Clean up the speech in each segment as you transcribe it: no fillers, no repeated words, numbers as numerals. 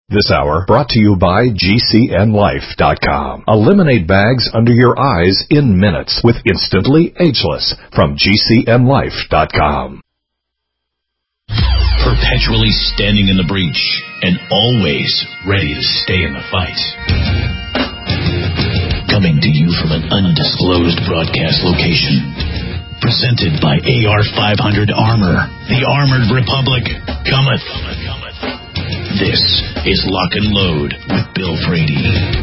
This hour brought to you by GCNLife.com. Eliminate bags under your eyes in minutes with Instantly Ageless from GCNLife.com. Perpetually standing in the breach and always ready to stay in the fight. Coming to you from an undisclosed broadcast location. Presented by AR-500 Armor. The Armored Republic cometh. This is Lock and Load with Bill Frady.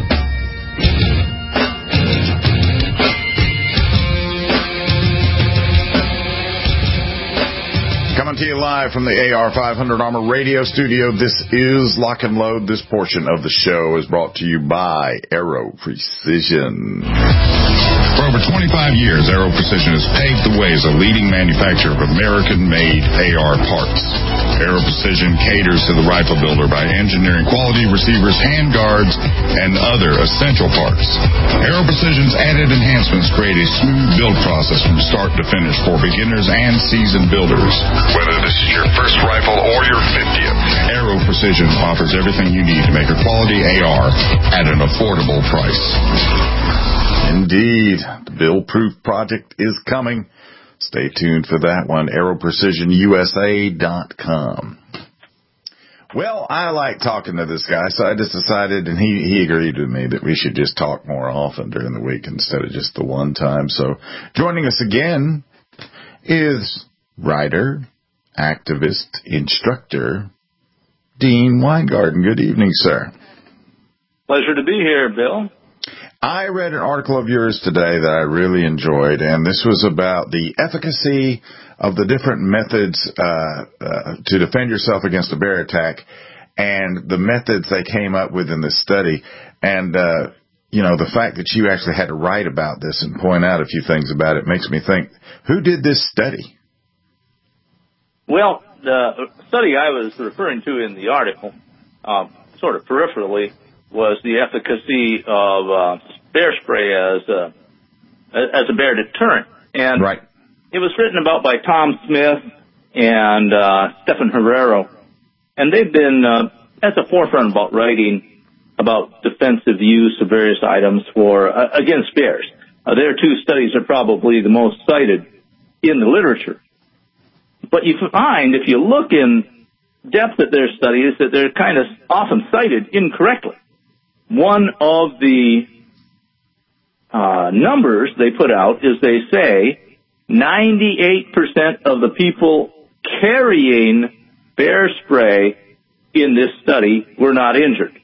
Coming to you live from the AR-500 Armor radio studio, this is Lock and Load. This portion of the show is brought to you by Aero Precision. For over 25 years, Aero Precision has paved the way as a leading manufacturer of American-made AR parts. Aero Precision caters to the rifle builder by engineering quality receivers, handguards, and other essential parts. Aero Precision's added enhancements create a smooth build process from start to finish for beginners and seasoned builders. Whether this is your first rifle or your 50th, Aero Precision offers everything you need to make a quality AR at an affordable price. Indeed, the Bill-Proof project is coming. Stay tuned for that one. AeroPrecisionUSA.com. Well, I like talking to this guy, so I just decided, and he agreed with me, that we should just talk more often during the week instead of just the one time. So joining us again is writer, activist, instructor, Dean Weingarten. Good evening, sir. Pleasure to be here, Bill. I read an article of yours today that I really enjoyed, and this was about the efficacy of the different methods to defend yourself against a bear attack and the methods they came up with in this study. And, the fact that you actually had to write about this and point out a few things about it makes me think, who did this study? Well, the study I was referring to in the article, sort of peripherally, was the efficacy of bear spray as a bear deterrent. And right. It was written about by Tom Smith and Stephen Herrero. And they've been at the forefront about writing about defensive use of various items against bears. Their two studies are probably the most cited in the literature. But you find, if you look in depth at their studies, that they're kind of often cited incorrectly. One of the numbers they put out is they say 98% of the people carrying bear spray in this study were not injured.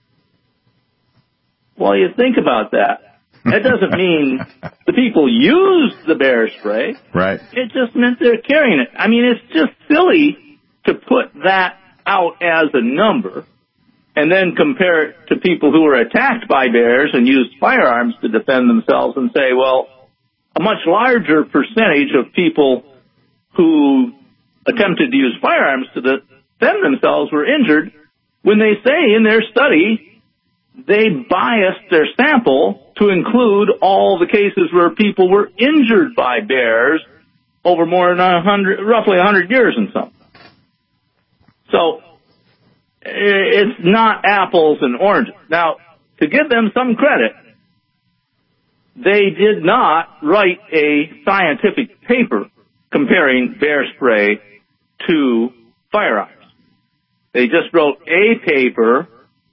Well, you think about that. That doesn't mean the people used the bear spray. Right. It just meant they're carrying it. I mean, it's just silly to put that out as a number and then compare it to people who were attacked by bears and used firearms to defend themselves and say, well, a much larger percentage of people who attempted to use firearms to defend themselves were injured, when they say in their study they biased their sample to include all the cases where people were injured by bears over more than roughly 100 years and something. So it's not apples and oranges. Now, to give them some credit, they did not write a scientific paper comparing bear spray to firearms. They just wrote a paper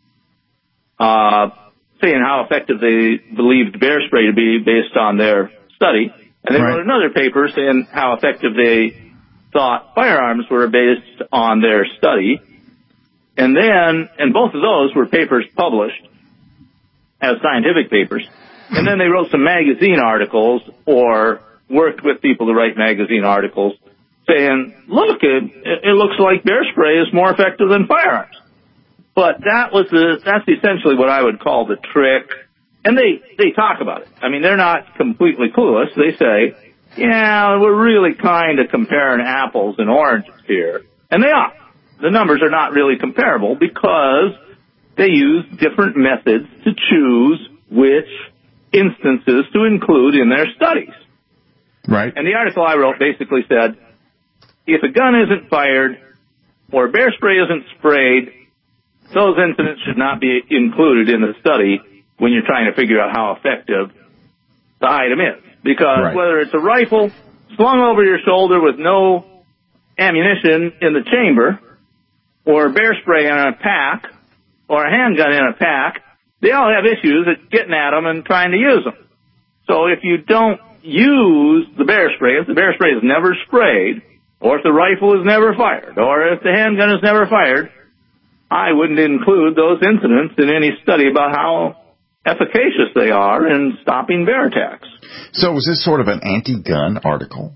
saying how effective they believed bear spray to be based on their study, and they wrote another paper saying how effective they thought firearms were based on their study. And both of those were papers published as scientific papers. And then they wrote some magazine articles or worked with people to write magazine articles saying, look, it looks like bear spray is more effective than firearms. But that's essentially what I would call the trick. And they talk about it. I mean, they're not completely clueless. They say, yeah, we're really kind of comparing apples and oranges here. And they are. The numbers are not really comparable because they use different methods to choose which instances to include in their studies. Right. And the article I wrote basically said, if a gun isn't fired or bear spray isn't sprayed, those incidents should not be included in the study when you're trying to figure out how effective the item is. Because whether it's a rifle slung over your shoulder with no ammunition in the chamber, or bear spray in a pack, or a handgun in a pack, they all have issues at getting at them and trying to use them. So if you don't use the bear spray, if the bear spray is never sprayed, or if the rifle is never fired, or if the handgun is never fired, I wouldn't include those incidents in any study about how efficacious they are in stopping bear attacks. So was this sort of an anti-gun article?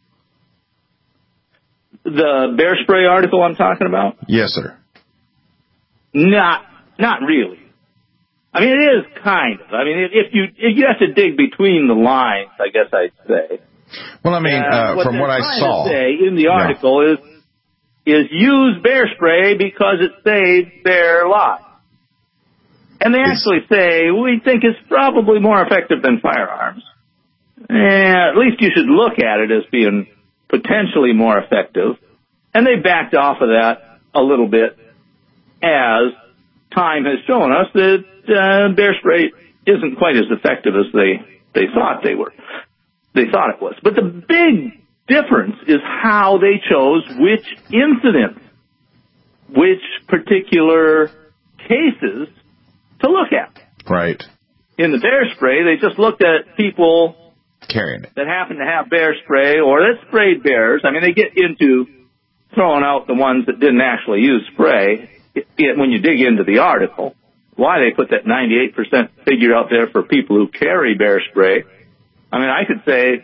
The bear spray article I'm talking about? Yes, sir. Not really. I mean, it is kind of. I mean, if you have to dig between the lines, I guess I'd say. Well, I mean, from what I saw, to say in the article is use bear spray because it saves bear lives. And they actually say, we think it's probably more effective than firearms. At least you should look at it as being potentially more effective. And they backed off of that a little bit as time has shown us that bear spray isn't quite as effective as they thought they thought it was. But the big difference is how they chose which incidents, which particular cases to look at. Right. In the bear spray, they just looked at people carrying it that happened to have bear spray or that sprayed bears. I mean, they get into throwing out the ones that didn't actually use spray when you dig into the article. Why they put that 98% figure out there for people who carry bear spray. I mean, I could say,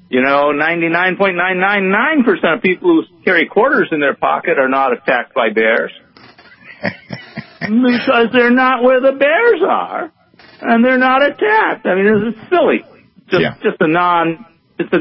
99.999% of people who carry quarters in their pocket are not attacked by bears. Because they're not where the bears are, and they're not attacked. I mean, it's silly. It's a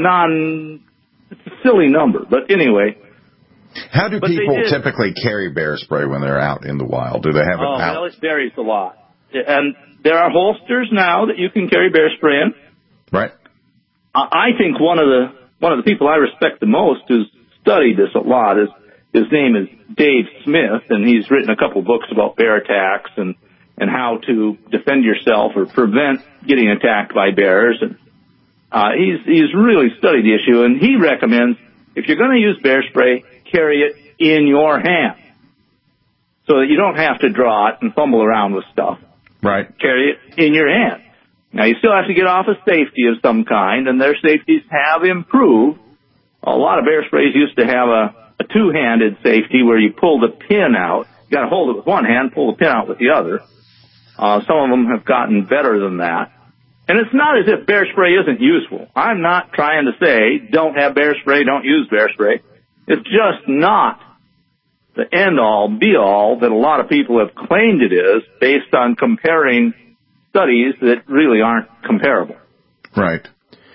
silly number. But anyway. How do people typically carry bear spray when they're out in the wild? Do they have it out? Well, it varies a lot. And there are holsters now that you can carry bear spray in. Right. I think one of the people I respect the most who's studied this a lot his name is Dave Smith, and he's written a couple books about bear attacks and how to defend yourself or prevent getting attacked by bears. And he's really studied the issue, and he recommends if you're going to use bear spray, carry it in your hand so that you don't have to draw it and fumble around with stuff. Right. Carry it in your hand. Now, you still have to get off a safety of some kind, and their safeties have improved. A lot of bear sprays used to have a two-handed safety where you pull the pin out. You got to hold it with one hand, pull the pin out with the other. Some of them have gotten better than that. And it's not as if bear spray isn't useful. I'm not trying to say don't have bear spray, don't use bear spray. It's just not the end-all, be-all that a lot of people have claimed it is based on comparing studies that really aren't comparable. Right.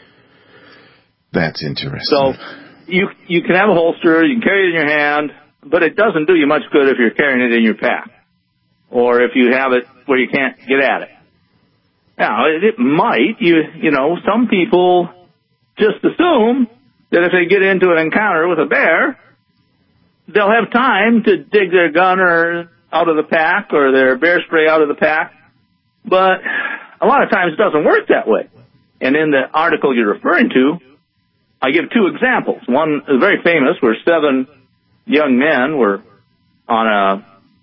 That's interesting. So you can have a holster, you can carry it in your hand, but it doesn't do you much good if you're carrying it in your pack or if you have it where you can't get at it. Now, it might. Some people just assume that if they get into an encounter with a bear, they'll have time to dig their gun out of the pack or their bear spray out of the pack. But a lot of times it doesn't work that way. And in the article you're referring to, I give two examples. One is very famous where 7 young men were on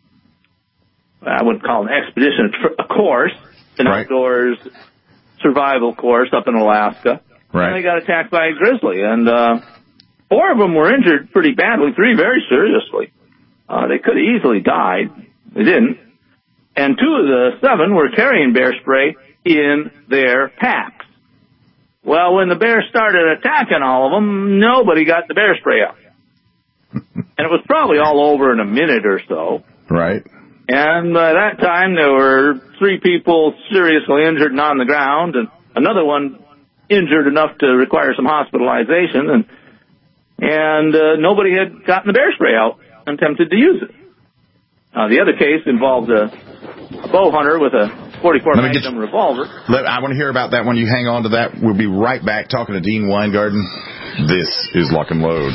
I wouldn't call it an expedition, a course, an outdoors survival course up in Alaska. Right. And they got attacked by a grizzly. And 4 of them were injured pretty badly, 3 very seriously. They could have easily died. They didn't. And 2 of the 7 were carrying bear spray in their packs. Well, when the bear started attacking all of them, nobody got the bear spray out. And it was probably all over in a minute or so. Right. And by that time, there were 3 people seriously injured and on the ground, and another one injured enough to require some hospitalization, and nobody had gotten the bear spray out and attempted to use it. The other case involved a bow hunter with a .44 Magnum revolver. I want to hear about that when you hang on to that. We'll be right back talking to Dean Weingarten. This is Lock and Load.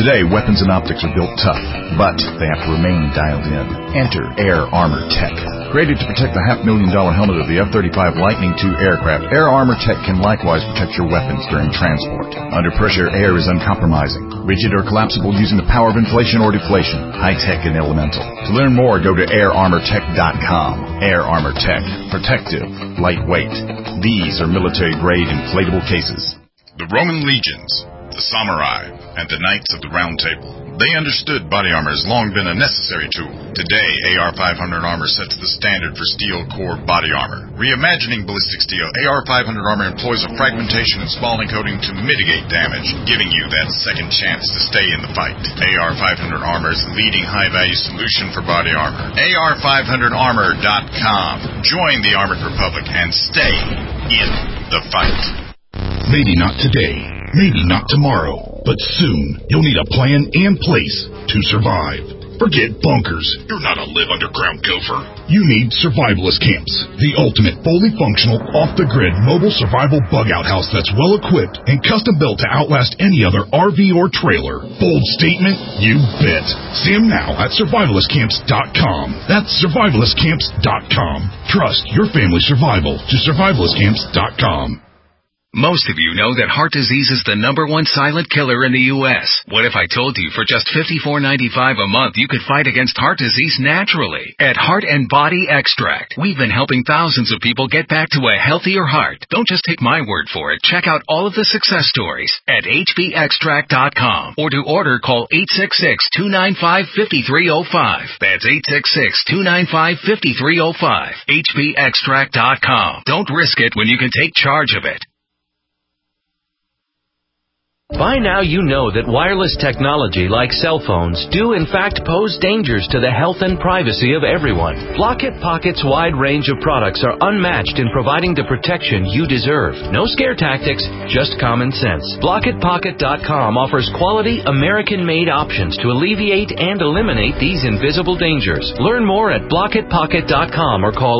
Today, weapons and optics are built tough, but they have to remain dialed in. Enter Air Armor Tech. Created to protect the $500,000 helmet of the F-35 Lightning II aircraft, Air Armor Tech can likewise protect your weapons during transport. Under pressure, Air is uncompromising, rigid or collapsible using the power of inflation or deflation, high-tech and elemental. To learn more, go to airarmortech.com. Air Armor Tech. Protective. Lightweight. These are military-grade inflatable cases. The Roman legions, the samurai, and the knights of the Round Table. They understood body armor has long been a necessary tool. Today, AR-500 armor sets the standard for steel core body armor. Reimagining ballistic steel, AR-500 armor employs a fragmentation and spalling coating to mitigate damage, giving you that second chance to stay in the fight. AR-500 armor is the leading high-value solution for body armor. AR500armor.com. Join the Armored Republic and stay in the fight. Maybe not today, maybe not tomorrow, but soon you'll need a plan and place to survive. Forget bunkers. You're not a live underground gopher. You need Survivalist Camps, the ultimate fully functional, off-the-grid mobile survival bug-out house that's well-equipped and custom-built to outlast any other RV or trailer. Bold statement? You bet. See them now at survivalistcamps.com. That's survivalistcamps.com. Trust your family's survival to survivalistcamps.com. Most of you know that heart disease is the #1 silent killer in the U.S. What if I told you for just $54.95 a month you could fight against heart disease naturally? At Heart and Body Extract, we've been helping thousands of people get back to a healthier heart. Don't just take my word for it. Check out all of the success stories at hbextract.com. Or to order, call 866-295-5305. That's 866-295-5305. hbextract.com. Don't risk it when you can take charge of it. By now you know that wireless technology like cell phones do in fact pose dangers to the health and privacy of everyone. Blockit Pocket's wide range of products are unmatched in providing the protection you deserve. No scare tactics, just common sense. BlockitPocket.com offers quality American-made options to alleviate and eliminate these invisible dangers. Learn more at BlockitPocket.com or call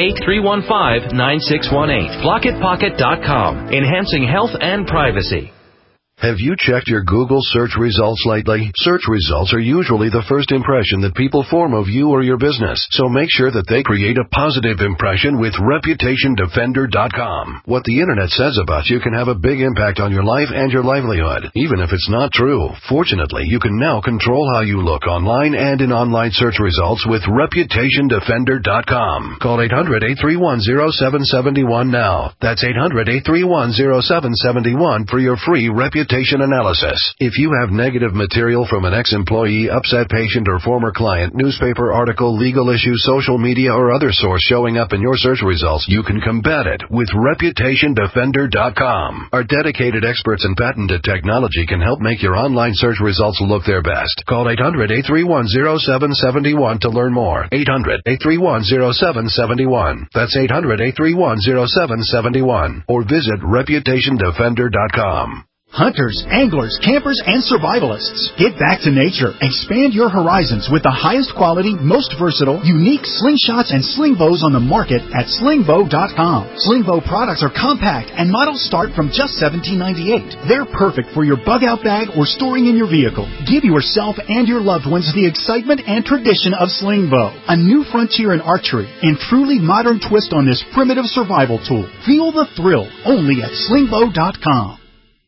888-315-9618. BlockitPocket.com, enhancing health and privacy. Have you checked your Google search results lately? Search results are usually the first impression that people form of you or your business, so make sure that they create a positive impression with ReputationDefender.com. What the Internet says about you can have a big impact on your life and your livelihood, even if it's not true. Fortunately, you can now control how you look online and in online search results with ReputationDefender.com. Call 800-831-0771 now. That's 800-831-0771 for your free reputation analysis. If you have negative material from an ex-employee, upset patient, or former client, newspaper article, legal issue, social media, or other source showing up in your search results, you can combat it with ReputationDefender.com. Our dedicated experts in patented technology can help make your online search results look their best. Call 800-831-0771 to learn more. 800-831-0771. That's 800-831-0771. Or visit ReputationDefender.com. Hunters, anglers, campers, and survivalists. Get back to nature. Expand your horizons with the highest quality, most versatile, unique slingshots and sling bows on the market at slingbow.com. Slingbow products are compact and models start from just $17.98. They're perfect for your bug-out bag or storing in your vehicle. Give yourself and your loved ones the excitement and tradition of Slingbow, a new frontier in archery and truly modern twist on this primitive survival tool. Feel the thrill only at slingbow.com.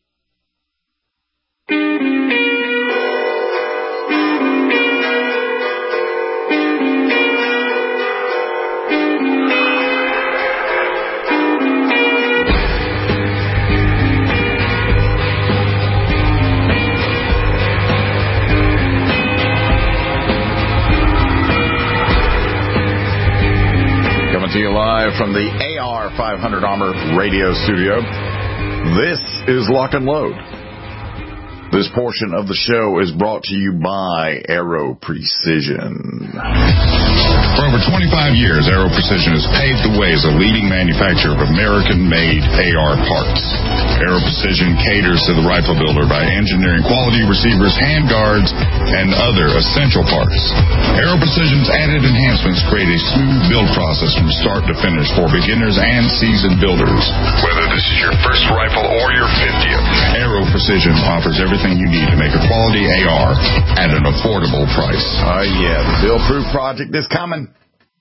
To you live from the AR500 Armor radio studio. This is Lock and Load. This portion of the show is brought to you by Aero Precision. For over 25 years, Aero Precision has paved the way as a leading manufacturer of American-made AR parts. Aero Precision caters to the rifle builder by engineering quality receivers, handguards, and other essential parts. Aero Precision's added enhancements create a smooth build process from start to finish for beginners and seasoned builders. Whether this is your first rifle or your 50th, Aero Precision offers everything you need to make a quality AR at an affordable price. Oh, yeah. The Bill-Proof project is coming.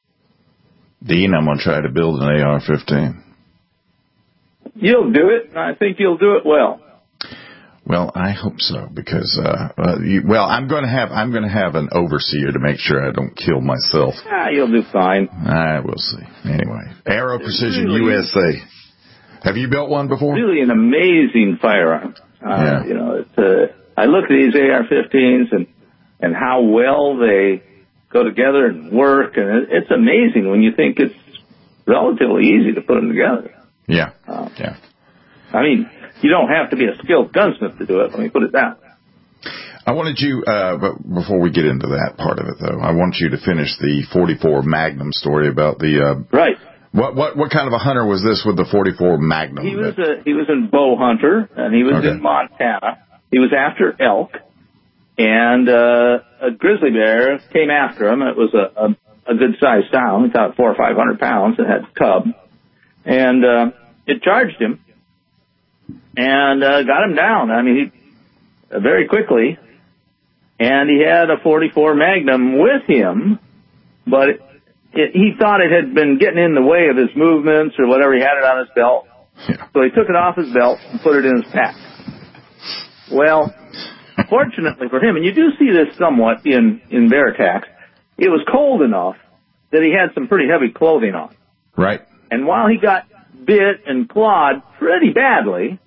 Dean, I'm going to try to build an AR-15. You'll do it, and I think you'll do it well. Well, I hope so, because I'm going to have an overseer to make sure I don't kill myself. You'll do fine. We'll see. Anyway, Aero Precision USA. Have you built one before? Really an amazing firearm. Yeah. You know, I look at these AR-15s and how well they go together and work, and it's amazing when you think it's relatively easy to put them together. Yeah. I mean, you don't have to be a skilled gunsmith to do it. Let me put it that way. I wanted you, but before we get into that part of it, though, I want you to finish the 44 Magnum story about the right. What kind of a hunter was this with the 44 Magnum? He was a bow hunter, and he was in Montana. He was after elk, and a grizzly bear came after him. It was a good-sized sow. He thought 400 or 500 pounds. It had a cub, and it charged him and got him down. I mean, very quickly, and he had a 44 Magnum with him, but he thought it had been getting in the way of his movements or whatever. He had it on his belt. Yeah. So he took it off his belt and put it in his pack. Well, fortunately for him, and you do see this somewhat in bear attacks, it was cold enough that he had some pretty heavy clothing on. Right. And while he got bit and clawed pretty badly,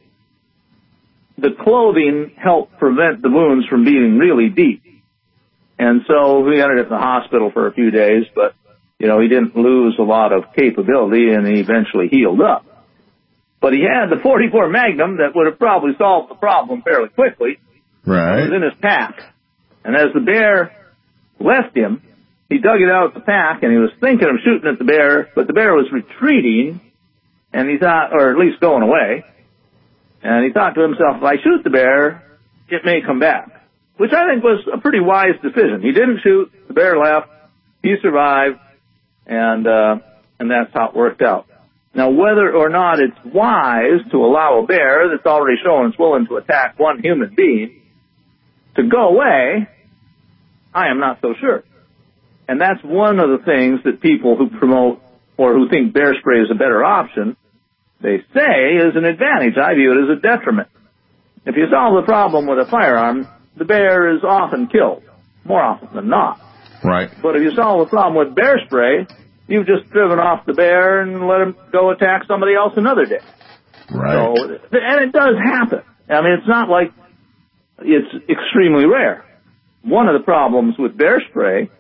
the clothing helped prevent the wounds from being really deep. And so he ended up in the hospital for a few days, but he didn't lose a lot of capability, and he eventually healed up. But he had the 44 Magnum that would have probably solved the problem fairly quickly. Right. It was in his pack. And as the bear left him, he dug it out of the pack, and he was thinking of shooting at the bear, but the bear was retreating, and he thought, or at least going away, and he thought to himself, if I shoot the bear, it may come back, which I think was a pretty wise decision. He didn't shoot, the bear left, he survived, and that's how it worked out. Now, whether or not it's wise to allow a bear that's already shown it's willing to attack one human being to go away, I am not so sure. And that's one of the things that people who promote or who think bear spray is a better option, they say is an advantage. I view it as a detriment. If you solve the problem with a firearm, the bear is often killed, more often than not. Right. But if you solve the problem with bear spray, you've just driven off the bear and let him go attack somebody else another day. Right. So, and it does happen. I mean, it's not like it's extremely rare. One of the problems with bear spray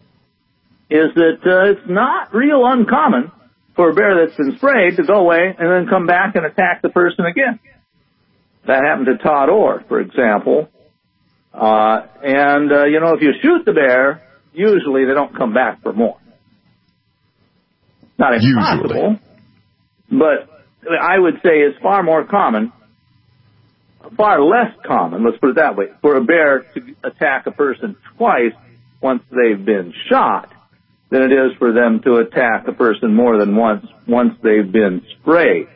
is that it's not real uncommon for a bear that's been sprayed to go away and then come back and attack the person again. That happened to Todd Orr, for example. If you shoot the bear, usually they don't come back for more. Not impossible, but I would say it's far more common, far less common, let's put it that way, for a bear to attack a person twice once they've been shot than it is for them to attack a person more than once they've been sprayed.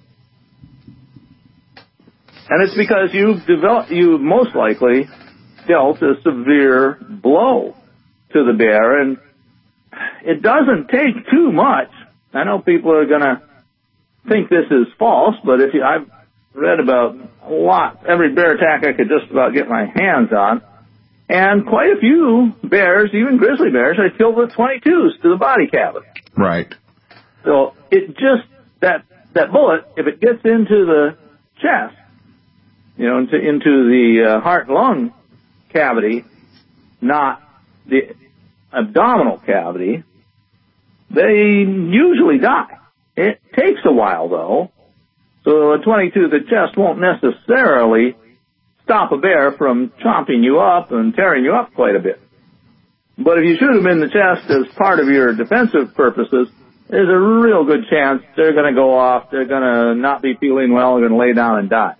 And it's because you most likely dealt a severe blow to the bear, and it doesn't take too much. I know people are going to think this is false, but I've read about a lot, every bear attack I could just about get my hands on, and quite a few bears, even grizzly bears, I killed with .22s to the body cavity. Right. So it just, that bullet, if it gets into the chest, into the heart and lung cavity, not the abdominal cavity, they usually die. It takes a while, though, so a .22 to the chest won't necessarily stop a bear from chomping you up and tearing you up quite a bit. But if you shoot them in the chest as part of your defensive purposes, there's a real good chance they're going to go off, they're going to not be feeling well, they're going to lay down and die.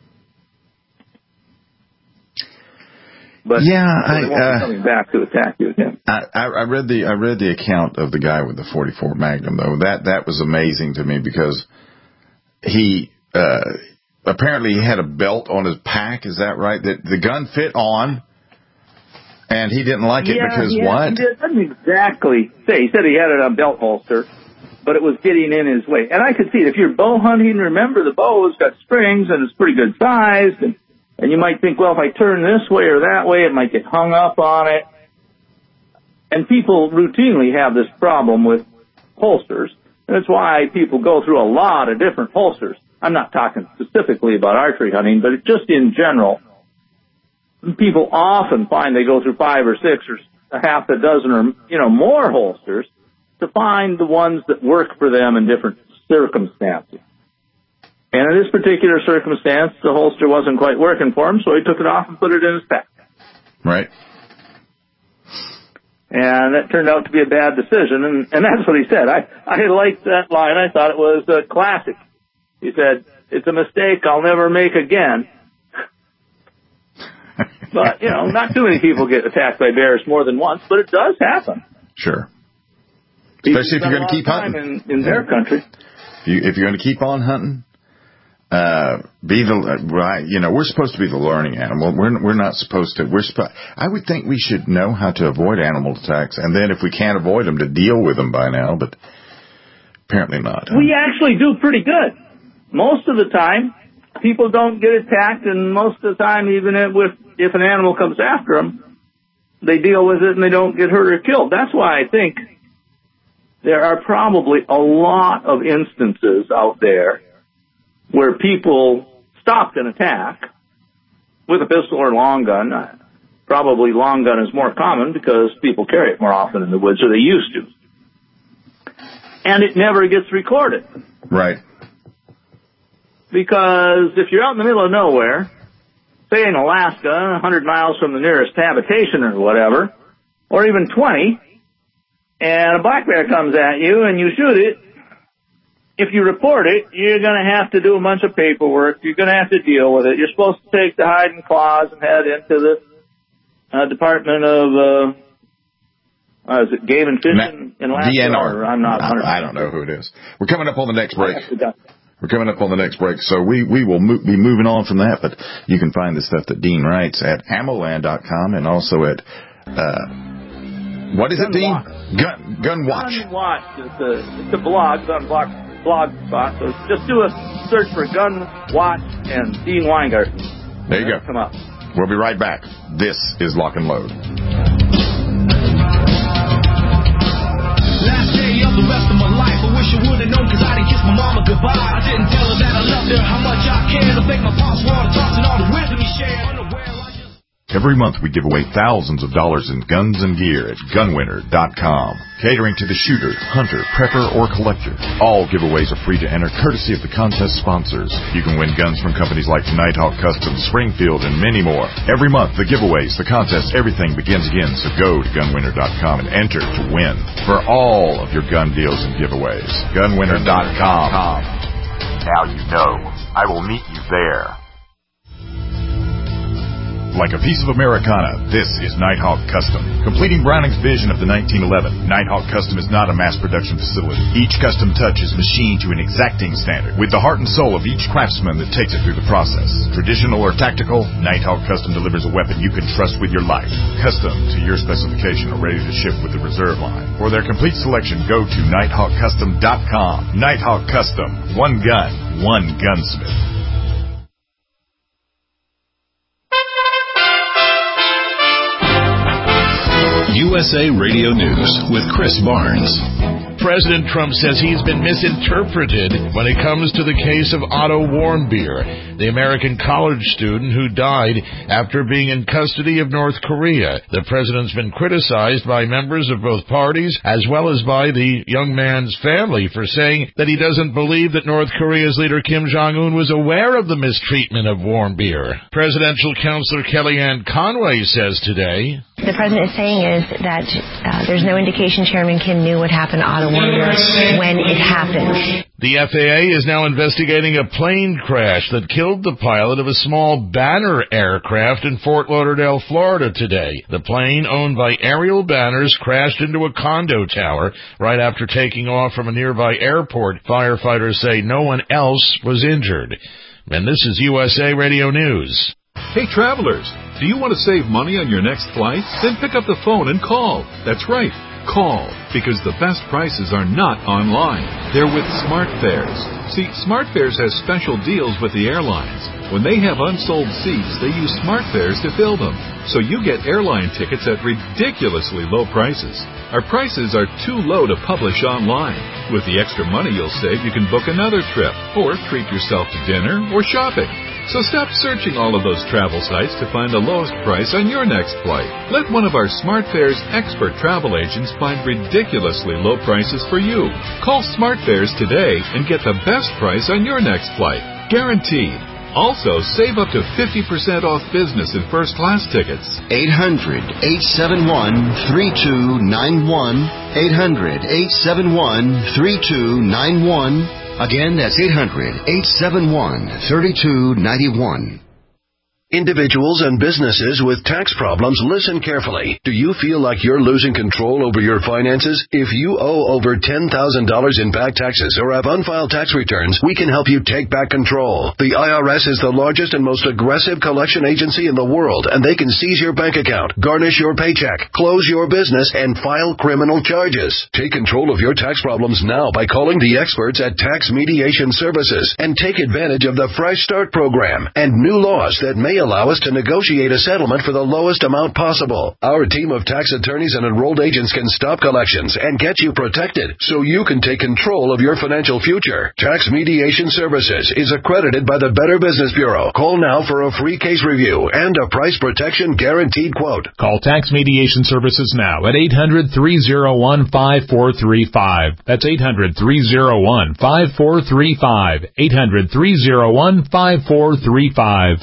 But they won't be coming back to attack you again. I read the account of the guy with the .44 Magnum, though. That was amazing to me because he apparently he had a belt on his pack. Is that right? That the gun fit on, and he didn't like it because what? He didn't exactly say. He said he had it on a belt holster, but it was getting in his way. And I could see it. If you're bow hunting, remember the bow's got springs and it's pretty good sized, and you might think, well, if I turn this way or that way, it might get hung up on it. And people routinely have this problem with holsters. And that's why people go through a lot of different holsters. I'm not talking specifically about archery hunting, but just in general, people often find they go through 5 or 6 or a half a dozen or, more holsters to find the ones that work for them in different circumstances. And in this particular circumstance, the holster wasn't quite working for him, so he took it off and put it in his pack. Right. And that turned out to be a bad decision, and that's what he said. I liked that line. I thought it was classic. He said, "It's a mistake I'll never make again." But, not too many people get attacked by bears more than once, but it does happen. Sure. Especially if you're going to keep hunting. In their country. If you're going to keep on hunting, we're supposed to be the learning animal. We're not supposed to. I would think we should know how to avoid animal attacks, and then if we can't avoid them, to deal with them by now. But apparently not. Huh? We actually do pretty good. Most of the time, people don't get attacked, and most of the time, even if an animal comes after them, they deal with it and they don't get hurt or killed. That's why I think there are probably a lot of instances out there where people stopped an attack with a pistol or long gun. Probably long gun is more common because people carry it more often in the woods, or they used to. And it never gets recorded. Right. Because if you're out in the middle of nowhere, say in Alaska, 100 miles from the nearest habitation or whatever, or even 20, and a black bear comes at you and you shoot it, if you report it, you're going to have to do a bunch of paperwork. You're going to have to deal with it. You're supposed to take the hide and claws and head into the Department of, is it Game and Fish in Alaska? DNR. I'm not 100%. I don't know who it is. We're coming up on the next break. So we will be moving on from that, but you can find the stuff that Dean writes at ammoland.com and also at, what is it, Dean? Gun Watch. Gun Watch. It's a blog. It's on Blogspot. So just do a search for Gun Watch and Dean Weingarten. There you go. Come up. We'll be right back. This is Lock and Load. Last day of the rest of my life, I wish I would have known, cause I didn't kiss my mama goodbye. I didn't tell her that I loved her, how much I cared. I think my pops water talks and all the wisdom he shared. Every month we give away thousands of dollars in guns and gear at gunwinner.com. Catering to the shooter, hunter, prepper, or collector. All giveaways are free to enter courtesy of the contest sponsors. You can win guns from companies like Nighthawk Custom, Springfield, and many more. Every month, the giveaways, the contests, everything begins again, so go to gunwinner.com and enter to win for all of your gun deals and giveaways. Gunwinner.com. Now you know. I will meet you there. Like a piece of Americana, this is Nighthawk Custom. Completing Browning's vision of the 1911, Nighthawk Custom is not a mass production facility. Each custom touch is machined to an exacting standard, with the heart and soul of each craftsman that takes it through the process. Traditional or tactical, Nighthawk Custom delivers a weapon you can trust with your life. Custom to your specification or ready to ship with the reserve line. For their complete selection, go to nighthawkcustom.com. Nighthawk Custom. One gun, one gunsmith. USA Radio News with Chris Barnes. President Trump says he's been misinterpreted when it comes to the case of Otto Warmbier, the American college student who died after being in custody of North Korea. The president's been criticized by members of both parties as well as by the young man's family for saying that he doesn't believe that North Korea's leader Kim Jong-un was aware of the mistreatment of Warmbier. Presidential counselor Kellyanne Conway says today, The president is saying is that there's no indication Chairman Kim knew what happened to Otto Warmbier when it happened. The FAA is now investigating a plane crash that killed the pilot of a small Banner aircraft in Fort Lauderdale, Florida today. The plane, owned by Ariel Banners, crashed into a condo tower right after taking off from a nearby airport. Firefighters say no one else was injured. And this is USA Radio News. Hey, travelers, do you want to save money on your next flight? Then pick up the phone and call. That's right, call, because the best prices are not online. They're with SmartFares. See, SmartFares has special deals with the airlines. When they have unsold seats, they use SmartFares to fill them. So you get airline tickets at ridiculously low prices. Our prices are too low to publish online. With the extra money you'll save, you can book another trip, or treat yourself to dinner or shopping. So stop searching all of those travel sites to find the lowest price on your next flight. Let one of our SmartFares expert travel agents find ridiculously low prices for you. Call SmartFares today and get the best price on your next flight. Guaranteed. Also, save up to 50% off business and first-class tickets. 800-871-3291. 800-871-3291. Again, that's 800-871-3291. Individuals and businesses with tax problems, listen carefully. Do you feel like you're losing control over your finances? If you owe over $10,000 in back taxes or have unfiled tax returns, we can help you take back control. The IRS is the largest and most aggressive collection agency in the world, and they can seize your bank account, garnish your paycheck, close your business, and file criminal charges. Take control of your tax problems now by calling the experts at Tax Mediation Services and take advantage of the Fresh Start program and new laws that may allow us to negotiate a settlement for the lowest amount possible. Our team of tax attorneys and enrolled agents can stop collections and get you protected so you can take control of your financial future. Tax Mediation Services is accredited by the Better Business Bureau. Call now for a free case review and a price protection guaranteed quote. Call Tax Mediation Services now at 800-301-5435. That's 800-301-5435. 800-301-5435.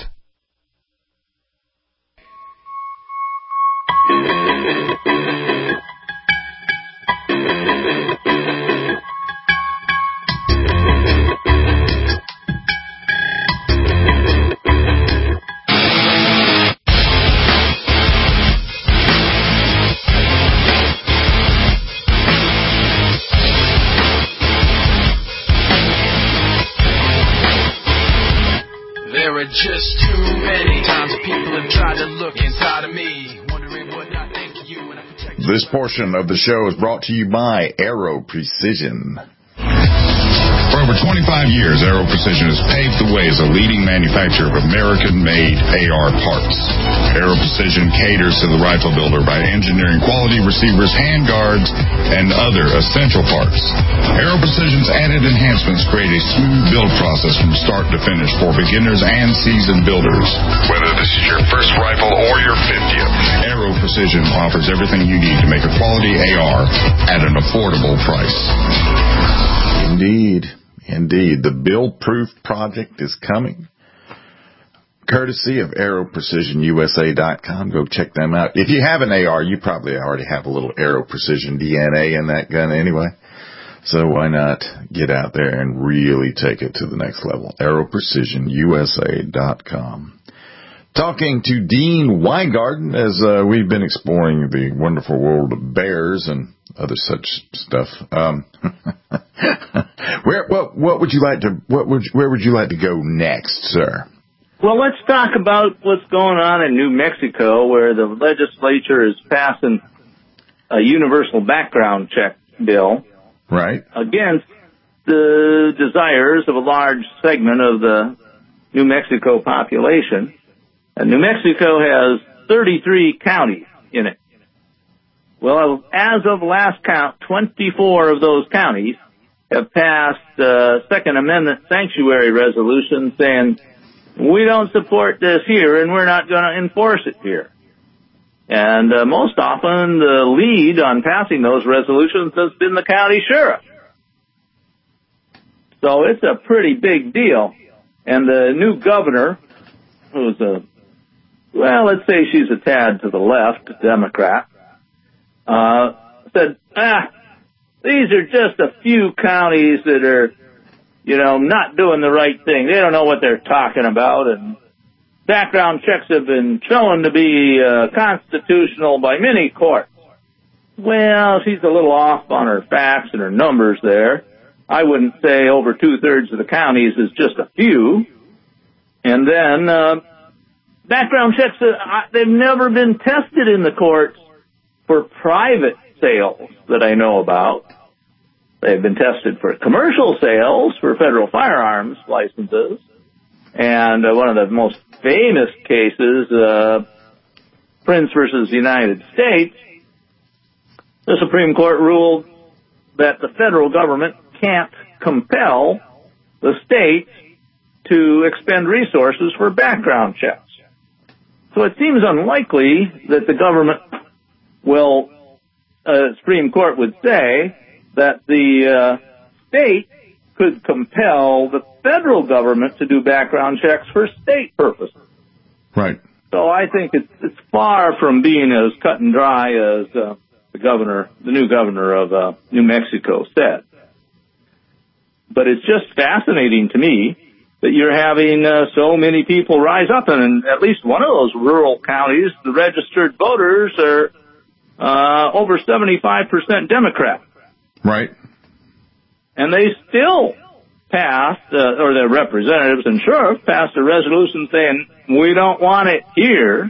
There are just too many times people have tried to look inside of me, wondering what I think of you when I protect you. This portion of the show is brought to you by Aero Precision. For over 25 years, Aero Precision has paved the way as a leading manufacturer of American-made AR parts. Aero Precision caters to the rifle builder by engineering quality receivers, handguards, and other essential parts. Aero Precision's added enhancements create a smooth build process from start to finish for beginners and seasoned builders. Whether this is your first rifle or your 50th, Aero Precision offers everything you need to make a quality AR at an affordable price. Indeed. The Build-Proof project is coming. Courtesy of AeroPrecisionUSA.com. Go check them out. If you have an AR, you probably already have a little Aero Precision DNA in that gun anyway. So why not get out there and really take it to the next level? AeroPrecisionUSA.com. Talking to Dean Weingarten as we've been exploring the wonderful world of bears and other such stuff. Where would you like to go next, sir? Well, let's talk about what's going on in New Mexico, where the legislature is passing a universal background check bill, right, against the desires of a large segment of the New Mexico population. And New Mexico has 33 counties in it. Well, as of last count, 24 of those counties have passed Second Amendment sanctuary resolutions saying, we don't support this here and we're not going to enforce it here. And most often the lead on passing those resolutions has been the county sheriff. So it's a pretty big deal. And the new governor, who's a well, let's say she's a tad to the left, Democrat, said, these are just a few counties that are, not doing the right thing. They don't know what they're talking about, and background checks have been shown to be constitutional by many courts. Well, she's a little off on her facts and her numbers there. I wouldn't say over 2/3 of the counties is just a few. And then background checks, they've never been tested in the courts for private sales that I know about. They've been tested for commercial sales for federal firearms licenses. And one of the most famous cases, Prince versus United States, the Supreme Court ruled that the federal government can't compel the states to expend resources for background checks. So it seems unlikely that the government will, Supreme Court would say, that the state could compel the federal government to do background checks for state purposes. Right. So I think it's far from being as cut and dry as the new governor of New Mexico said. But it's just fascinating to me that you're having so many people rise up, and in at least one of those rural counties, the registered voters are over 75% Democrat. Right. And they still passed, or their representatives and sheriff passed a resolution saying, we don't want it here.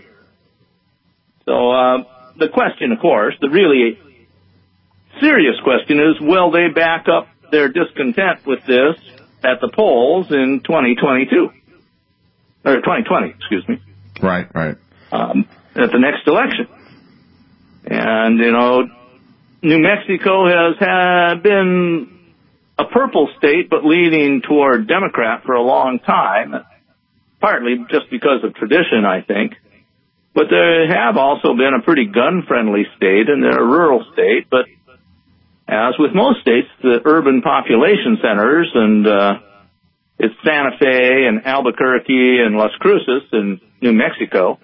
So the question, of course, the really serious question is, will they back up their discontent with this at the polls in 2022? Or 2020, excuse me. Right. At the next election. And, New Mexico has been a purple state, but leaning toward Democrat for a long time, partly just because of tradition, I think. But they have also been a pretty gun-friendly state, and they're a rural state. But as with most states, the urban population centers, and it's Santa Fe and Albuquerque and Las Cruces in New Mexico,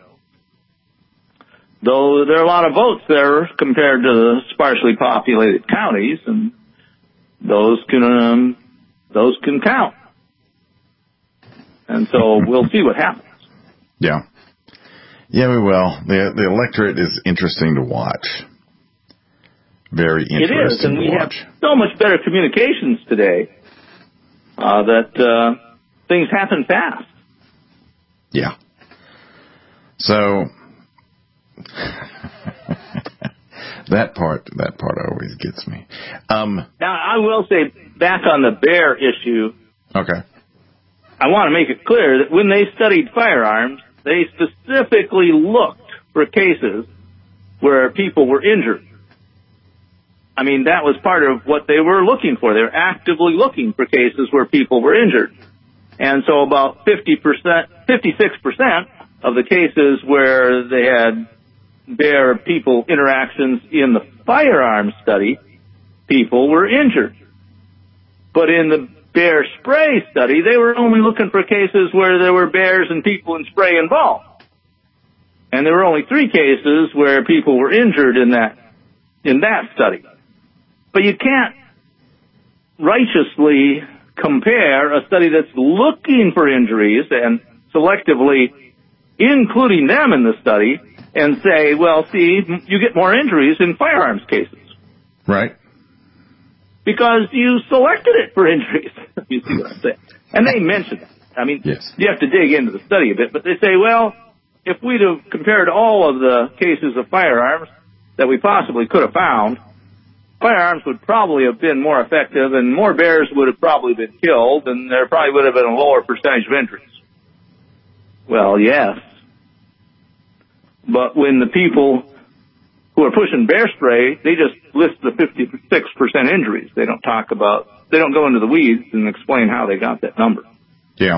though there are a lot of votes there compared to the sparsely populated counties, and those can count. And so we'll see what happens. Yeah. Yeah, we will. The electorate is interesting to watch. Very interesting. It is, and we have so much better communications today that things happen fast. Yeah. So that part always gets me. Now, I will say, back on the bear issue. Okay. I want to make it clear that when they studied firearms, they specifically looked for cases where people were injured. I mean, that was part of what they were looking for. They were actively looking for cases where people were injured. And so about 56% of the cases where they had bear-people interactions in the firearms study, people were injured. But in the bear spray study, they were only looking for cases where there were bears and people and spray involved. And there were only 3 cases where people were injured in that study. But you can't righteously compare a study that's looking for injuries and selectively including them in the study and say, well, see, you get more injuries in firearms cases. Right. Because you selected it for injuries. You see what I'm saying? And they mention it. I mean, yes. You have to dig into the study a bit, but they say, well, if we'd have compared all of the cases of firearms that we possibly could have found, firearms would probably have been more effective and more bears would have probably been killed, and there probably would have been a lower percentage of injuries. Well, yes. But when the people who are pushing bear spray, they just list the 56% injuries. They don't go into the weeds and explain how they got that number. Yeah.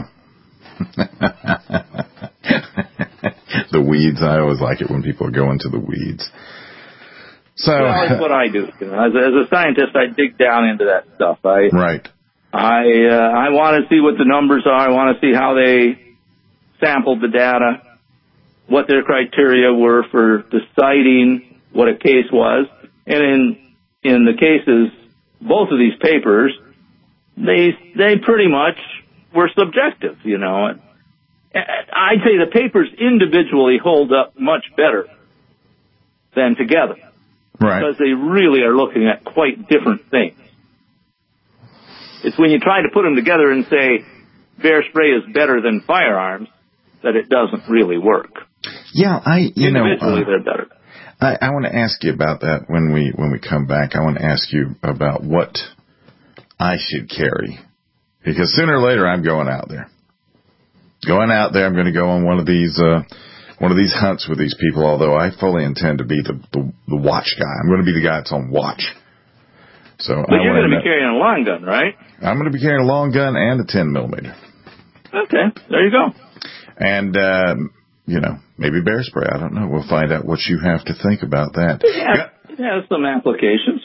The weeds, I always like it when people go into the weeds. So well, that's what I do. As a scientist, I dig down into that stuff. Right. I want to see what the numbers are. I want to see how they sampled the data. what their criteria were for deciding what a case was. And in the cases, both of these papers, they pretty much were subjective, you know. I'd say the papers individually hold up much better than together. Right. Because they really are looking at quite different things. It's when you try to put them together and say bear spray is better than firearms that it doesn't really work. Yeah, individually they're better. I want to ask you about that when we come back. I want to ask you about what I should carry, because sooner or later I'm going out there. I'm going to go on one of these hunts with these people. Although I fully intend to be the watch guy. I'm going to be the guy that's on watch. So, but you're going to be carrying a long gun, right? I'm going to be carrying a long gun and a 10mm. Okay, there you go. And maybe bear spray. I don't know. We'll find out what you have to think about that. It has some applications.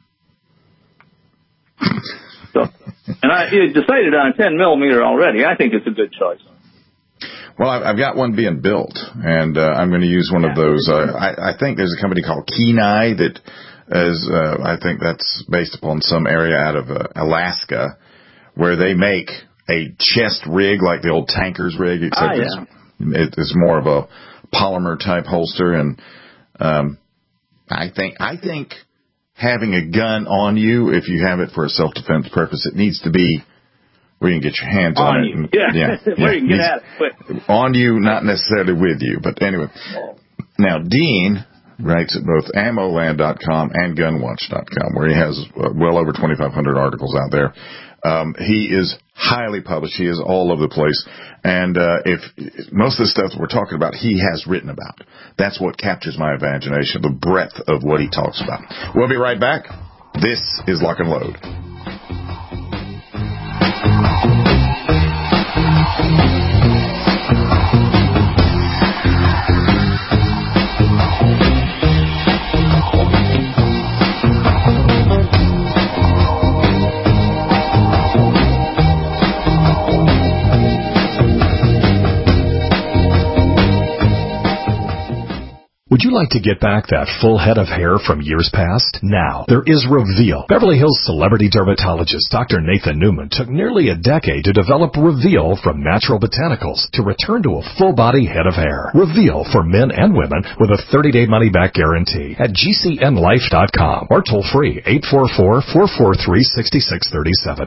And I decided on 10mm already. I think it's a good choice. Well, I've got one being built, and I'm going to use one of those. I think there's a company called Kenai that is, I think that's based upon some area out of Alaska, where they make a chest rig like the old tankers rig, except it's more of a polymer type holster. And I think having a gun on you, if you have it for a self-defense purpose, it needs to be where you can get your hands on it. And, where you can get at it. But on you, not necessarily with you. But anyway, now Dean writes at both ammoland.com and gunwatch.com, where he has well over 2,500 articles out there. He is highly published. He is all over the place. And if most of the stuff that we're talking about, he has written about. That's what captures my imagination, the breadth of what he talks about. We'll be right back. This is Lock and Load. Would you like to get back that full head of hair from years past? Now, there is Reveal. Beverly Hills celebrity dermatologist Dr. Nathan Newman took nearly a decade to develop Reveal from natural botanicals to return to a full-body head of hair. Reveal for men and women with a 30-day money-back guarantee at GCNlife.com or toll-free 844-443-6637.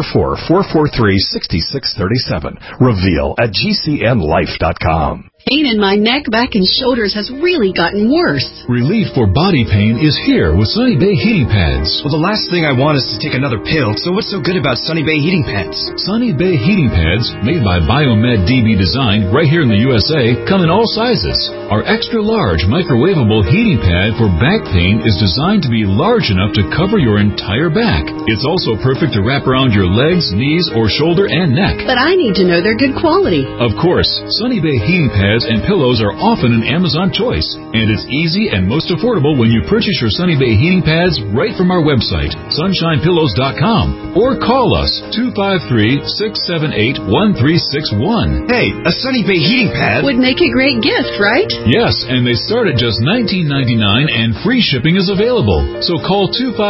844-443-6637. Reveal at GCNlife.com. Pain in my neck, back, and shoulders has really gotten worse. Relief for body pain is here with Sunny Bay Heating Pads. Well, the last thing I want is to take another pill, so what's so good about Sunny Bay Heating Pads? Sunny Bay Heating Pads, made by Biomed DB Design right here in the USA, come in all sizes. Our extra-large microwavable heating pad for back pain is designed to be large enough to cover your entire back. It's also perfect to wrap around your legs, knees, or shoulder and neck. But I need to know they're good quality. Of course, Sunny Bay Heating Pads and pillows are often an Amazon choice, and it's easy and most affordable when you purchase your Sunny Bay heating pads right from our website, sunshinepillows.com, or call us 253-678-1361. Hey, a Sunny Bay heating pad would make a great gift, right? Yes, and they start at just $19.99 and free shipping is available. So call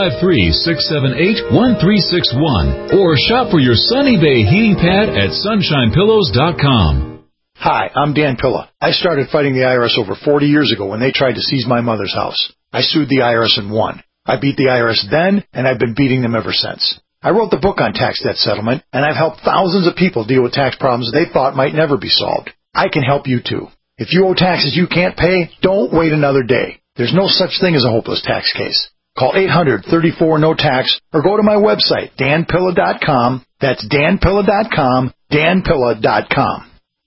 253-678-1361 or shop for your Sunny Bay heating pad at sunshinepillows.com. Hi, I'm Dan Pilla. I started fighting the IRS over 40 years ago when they tried to seize my mother's house. I sued the IRS and won. I beat the IRS then, and I've been beating them ever since. I wrote the book on tax debt settlement, and I've helped thousands of people deal with tax problems they thought might never be solved. I can help you too. If you owe taxes you can't pay, don't wait another day. There's no such thing as a hopeless tax case. Call 800-34-NO-TAX or go to my website, danpilla.com. That's danpilla.com, danpilla.com.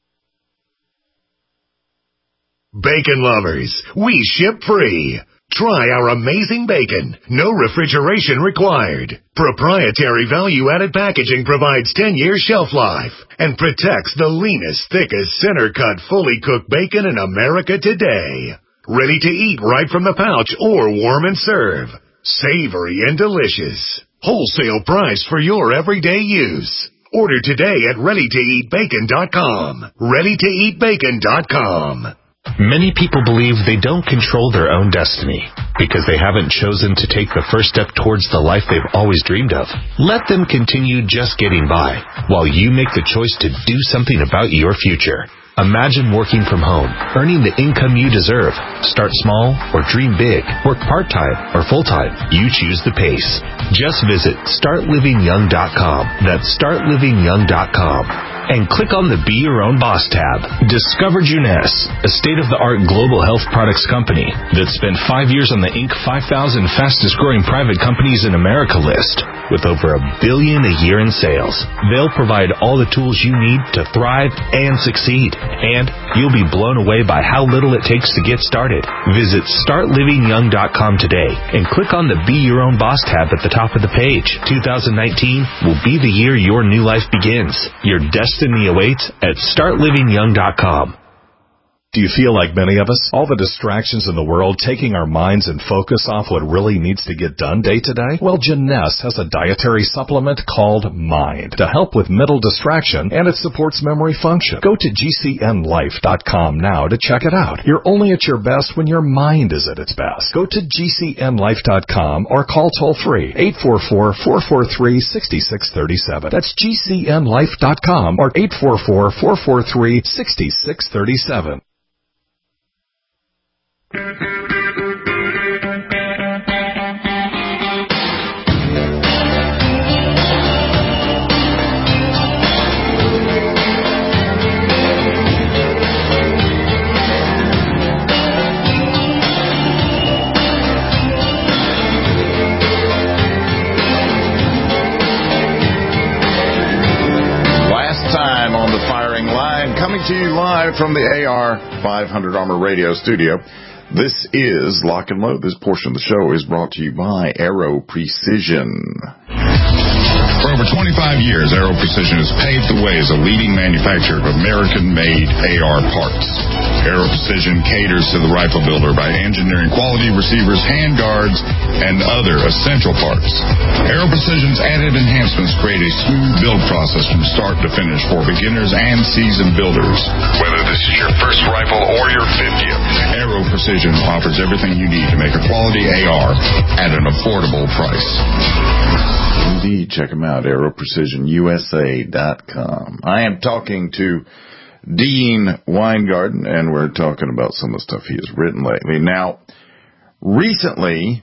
Bacon lovers, we ship free. Try our amazing bacon. No refrigeration required. Proprietary value-added packaging provides 10-year shelf life and protects the leanest, thickest, center-cut, fully cooked bacon in America today. Ready to eat right from the pouch or warm and serve. Savory and delicious. Wholesale price for your everyday use. Order today at ReadyToEatBacon.com. ReadyToEatBacon.com. Many people believe they don't control their own destiny because they haven't chosen to take the first step towards the life they've always dreamed of. Let them continue just getting by while you make the choice to do something about your future. Imagine working from home, earning the income you deserve. Start small or dream big. Work part-time or full-time. You choose the pace. Just visit startlivingyoung.com. That's startlivingyoung.com. And click on the Be Your Own Boss tab. Discover Jeunesse, a state-of-the-art global health products company that spent 5 years on the Inc. 5,000 fastest-growing private companies in America list with over $1 billion a year in sales. They'll provide all the tools you need to thrive and succeed. And you'll be blown away by how little it takes to get started. Visit startlivingyoung.com today and click on the Be Your Own Boss tab at the top of the page. 2019 will be the year your new life begins. Your destiny awaits at startlivingyoung.com. Do you feel like many of us? All the distractions in the world taking our minds and focus off what really needs to get done day to day? Well, Jeunesse has a dietary supplement called Mind to help with mental distraction, and it supports memory function. Go to GCNlife.com now to check it out. You're only at your best when your mind is at its best. Go to GCNlife.com or call toll-free 844-443-6637. That's GCNlife.com or 844-443-6637. Coming to you live from the AR 500 Armor Radio studio. This is Lock and Load. This portion of the show is brought to you by Aero Precision. For over 25 years, Aero Precision has paved the way as a leading manufacturer of American-made AR parts. Aero Precision caters to the rifle builder by engineering quality receivers, handguards, and other essential parts. Aero Precision's added enhancements create a smooth build process from start to finish for beginners and seasoned builders. Whether this is your first rifle or your 50th, Aero Precision offers everything you need to make a quality AR at an affordable price. Indeed, check them out, AeroPrecisionUSA.com. I am talking to Dean Weingarten, and we're talking about some of the stuff he has written lately. Now, recently,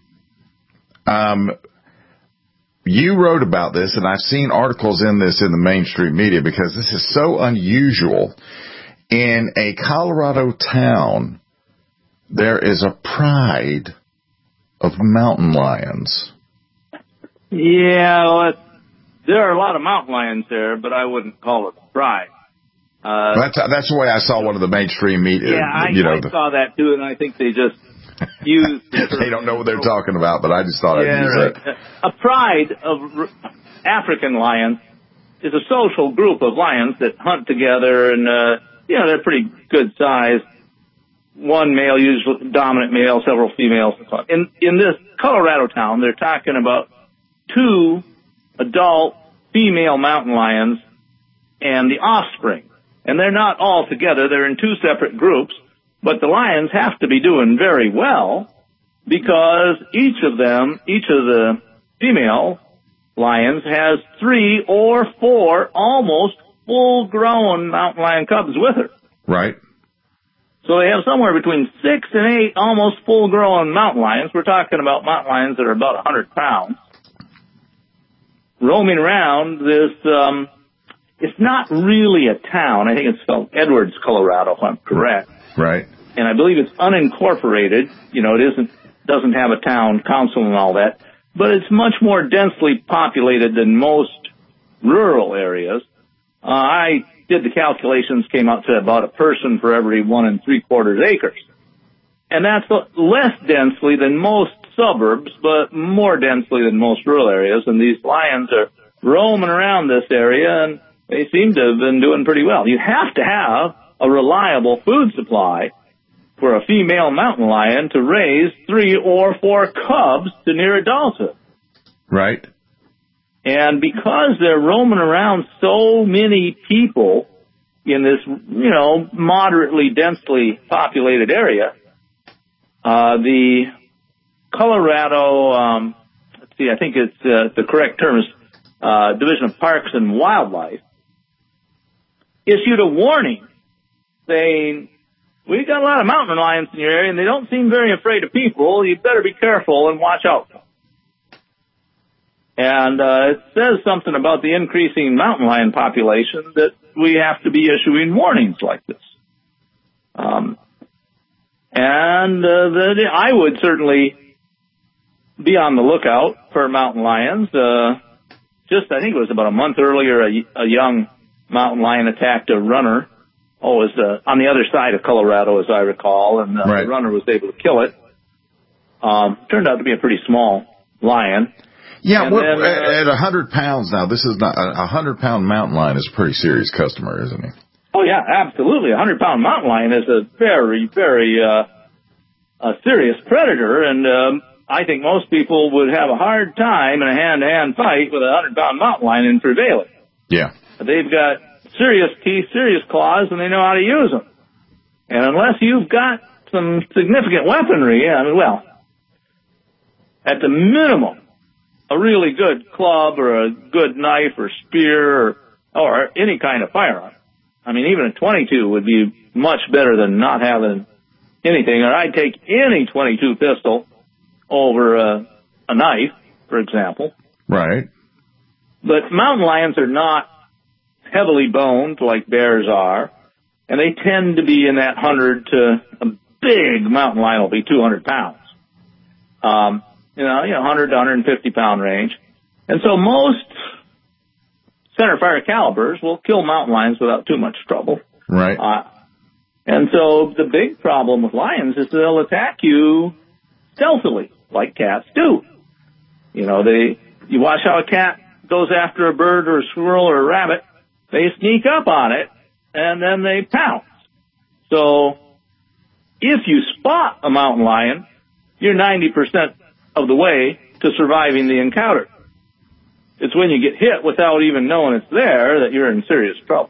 you wrote about this, and I've seen articles in this in the mainstream media because this is so unusual. In a Colorado town, there is a pride of mountain lions. Yeah, well, there are a lot of mountain lions there, but I wouldn't call it pride. That's the way I saw one of the mainstream media. Yeah, I saw that too, and I think they just use they don't know what they're talking about, but I just thought I'd use it. A pride of African lions is a social group of lions that hunt together, and they're pretty good size. One male, usually dominant male, several females, and so on. In this Colorado town, they're talking about 2 adult female mountain lions and the offspring. And they're not all together. They're in 2 separate groups. But the lions have to be doing very well because each of the female lions has 3 or 4 almost full-grown mountain lion cubs with her. Right. So they have somewhere between 6 and 8 almost full-grown mountain lions. We're talking about mountain lions that are about 100 pounds. Roaming around this, it's not really a town. I think it's called Edwards, Colorado, if I'm correct. Right. And I believe it's unincorporated. It doesn't have a town council and all that. But it's much more densely populated than most rural areas. I did the calculations, came out to about a person for every 1 3/4 acres. And that's less densely than most suburbs, but more densely than most rural areas. And these lions are roaming around this area, and they seem to have been doing pretty well. You have to have a reliable food supply for a female mountain lion to raise 3 or 4 cubs to near adulthood. Right. And because they're roaming around so many people, in this, moderately densely populated area. The Colorado, I think it's the correct term is Division of Parks and Wildlife, issued a warning saying, we've got a lot of mountain lions in your area, and they don't seem very afraid of people. You better be careful and watch out. And it says something about the increasing mountain lion population that we have to be issuing warnings like this. I would certainly be on the lookout for mountain lions. I think it was about a month earlier, a young mountain lion attacked a runner. It was on the other side of Colorado, as I recall, and the runner was able to kill it. Turned out to be a pretty small lion. Yeah, at 100 pounds now, this is not a 100-pound mountain lion is a pretty serious customer, isn't he? Oh yeah, absolutely. A 100-pound mountain lion is a very, very a serious predator, and I think most people would have a hard time in a hand-to-hand fight with a 100-pound mountain lion and prevail it. Yeah, they've got serious teeth, serious claws, and they know how to use them. And unless you've got some significant weaponry, at the minimum, a really good club or a good knife or spear or any kind of firearm. Even a .22 would be much better than not having anything. Or I'd take any .22 pistol over a knife, for example. Right. But mountain lions are not heavily boned like bears are, and they tend to be in that 100 to a big mountain lion will be 200 pounds. 100 to 150 pound range. And so most centerfire calibers will kill mountain lions without too much trouble. Right. And so the big problem with lions is they'll attack you stealthily, like cats do. You watch how a cat goes after a bird or a squirrel or a rabbit, they sneak up on it, and then they pounce. So if you spot a mountain lion, you're 90% of the way to surviving the encounter. It's when you get hit without even knowing it's there that you're in serious trouble.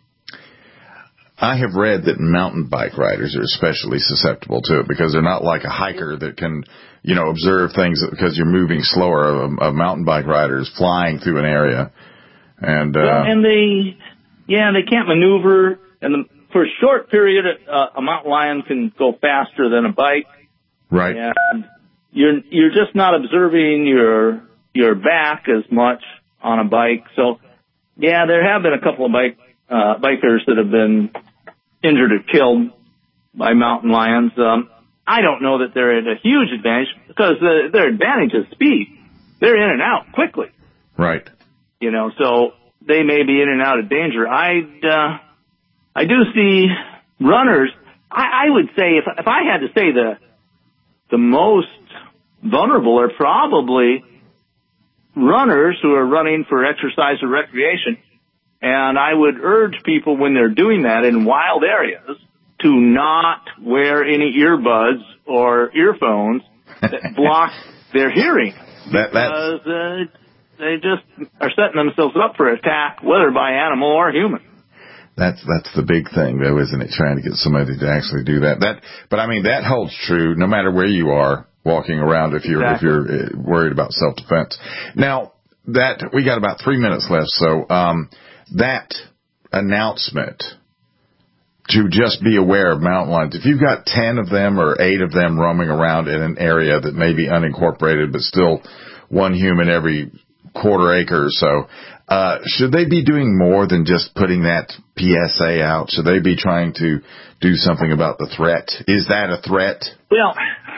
I have read that mountain bike riders are especially susceptible to it because they're not like a hiker that can, observe things because you're moving slower. A mountain bike rider is flying through an area. And they can't maneuver. And for a short period, a mountain lion can go faster than a bike. Right. And you're just not observing your back as much on a bike. So, there have been a couple of bikers that have been injured or killed by mountain lions. I don't know that they're at a huge advantage because their advantage is speed. They're in and out quickly. Right. So they may be in and out of danger. I do see runners. I would say if I had to say the most vulnerable are probably runners who are running for exercise or recreation. And I would urge people when they're doing that in wild areas to not wear any earbuds or earphones that block their hearing. Because they just are setting themselves up for attack, whether by animal or human. That's the big thing, though, isn't it? Trying to get somebody to actually do that. But that holds true no matter where you are walking around if you're worried about self-defense. Now, we got about 3 minutes left, so that announcement to just be aware of mountain lions, if you've got 10 of them or 8 of them roaming around in an area that may be unincorporated but still one human every quarter acre or so, should they be doing more than just putting that PSA out? Should they be trying to do something about the threat? Is that a threat? Well,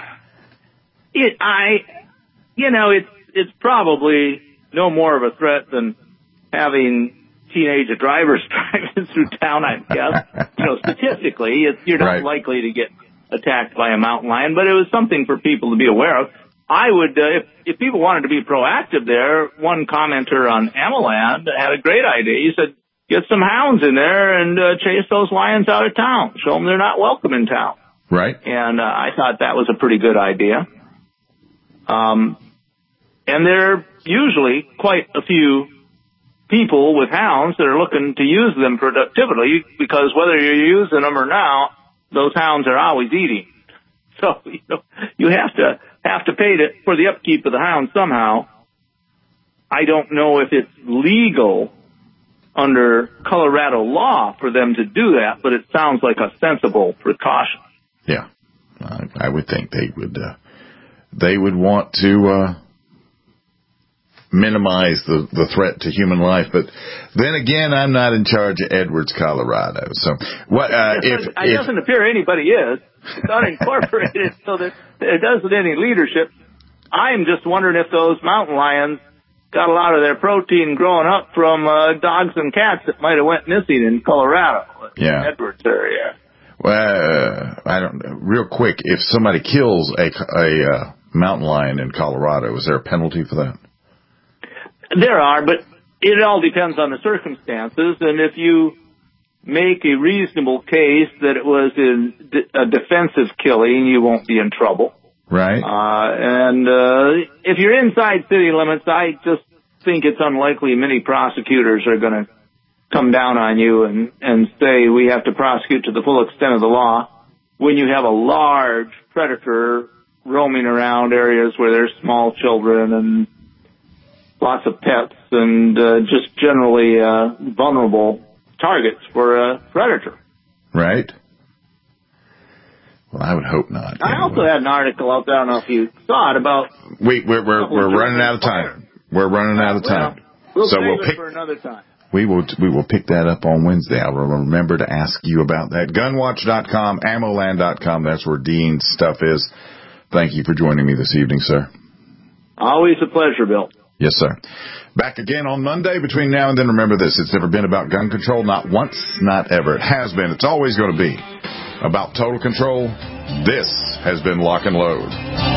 it's probably no more of a threat than having teenage drivers driving through town, I guess. Statistically, you're not likely to get attacked by a mountain lion, but it was something for people to be aware of. I would, if people wanted to be proactive there, one commenter on AMOLAND had a great idea. He said, get some hounds in there and chase those lions out of town. Show them they're not welcome in town. Right. And I thought that was a pretty good idea. And there are usually quite a few people with hounds that are looking to use them productively, because whether you're using them or not, those hounds are always eating. So, you have to pay for the upkeep of the hound somehow. I don't know if it's legal under Colorado law for them to do that, but it sounds like a sensible precaution. Yeah, I would think they would want to minimize the threat to human life. But then again, I'm not in charge of Edwards, Colorado. So what? It doesn't appear anybody is. It's unincorporated, so that it doesn't any leadership. I'm just wondering if those mountain lions got a lot of their protein growing up from dogs and cats that might have went missing in Colorado, Edwards area. Well, I don't know. Real quick, if somebody kills a mountain lion in Colorado, is there a penalty for that? There are, but it all depends on the circumstances, and if you make a reasonable case that it was a defensive killing, you won't be in trouble. Right. And if you're inside city limits, I just think it's unlikely many prosecutors are going to come down on you and say we have to prosecute to the full extent of the law when you have a large predator roaming around areas where there's small children and lots of pets and just generally vulnerable targets for a predator. Right. Well, I would hope not. I also had an article out there, I don't know if you saw it, about... We're running out of time. We're running out of time. We'll save it for another time. We will pick that up on Wednesday. I'll remember to ask you about that. Gunwatch.com, Ammoland.com, that's where Dean's stuff is. Thank you for joining me this evening, sir. Always a pleasure, Bill. Yes, sir. Back again on Monday. Between now and then, remember this. It's never been about gun control. Not once, not ever. It has been. It's always going to be about total control. This has been Lock and Load.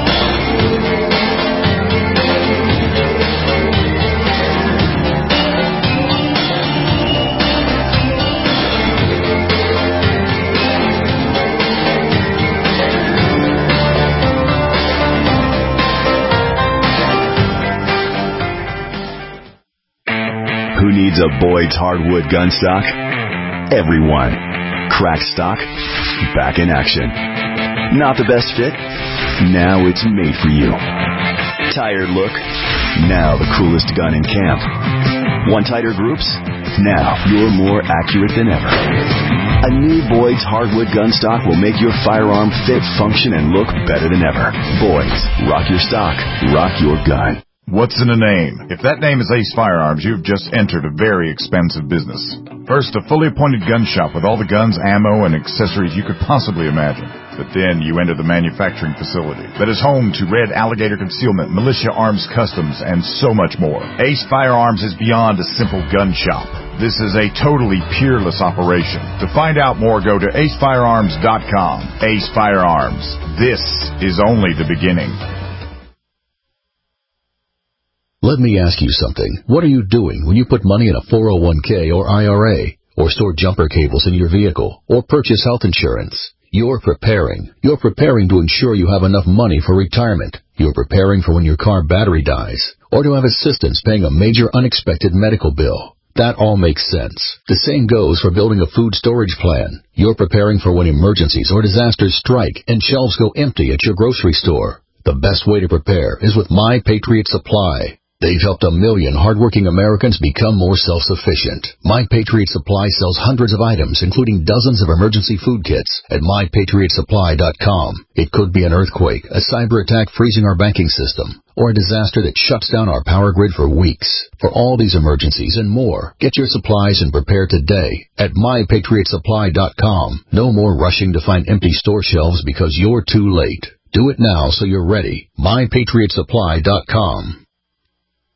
Who needs a Boyd's hardwood gun stock? Everyone. Cracked stock? Back in action. Not the best fit? Now it's made for you. Tired look? Now the coolest gun in camp. Want tighter groups? Now you're more accurate than ever. A new Boyd's hardwood gun stock will make your firearm fit, function, and look better than ever. Boyd's. Rock your stock. Rock your gun. What's in a name? If that name is Ace Firearms, you've just entered a very expensive business. First, a fully appointed gun shop with all the guns, ammo, and accessories you could possibly imagine. But then you enter the manufacturing facility that is home to Red Alligator Concealment, Militia Arms Customs, and so much more. Ace Firearms is beyond a simple gun shop. This is a totally peerless operation. To find out more, go to acefirearms.com. Ace Firearms. This is only the beginning. Let me ask you something. What are you doing when you put money in a 401k or IRA, or store jumper cables in your vehicle, or purchase health insurance? You're preparing. You're preparing to ensure you have enough money for retirement. You're preparing for when your car battery dies, or to have assistance paying a major unexpected medical bill. That all makes sense. The same goes for building a food storage plan. You're preparing for when emergencies or disasters strike and shelves go empty at your grocery store. The best way to prepare is with My Patriot Supply. They've helped 1 million hardworking Americans become more self-sufficient. My Patriot Supply sells hundreds of items, including dozens of emergency food kits at MyPatriotSupply.com. It could be an earthquake, a cyber attack freezing our banking system, or a disaster that shuts down our power grid for weeks. For all these emergencies and more, get your supplies and prepare today at MyPatriotSupply.com. No more rushing to find empty store shelves because you're too late. Do it now so you're ready. MyPatriotSupply.com.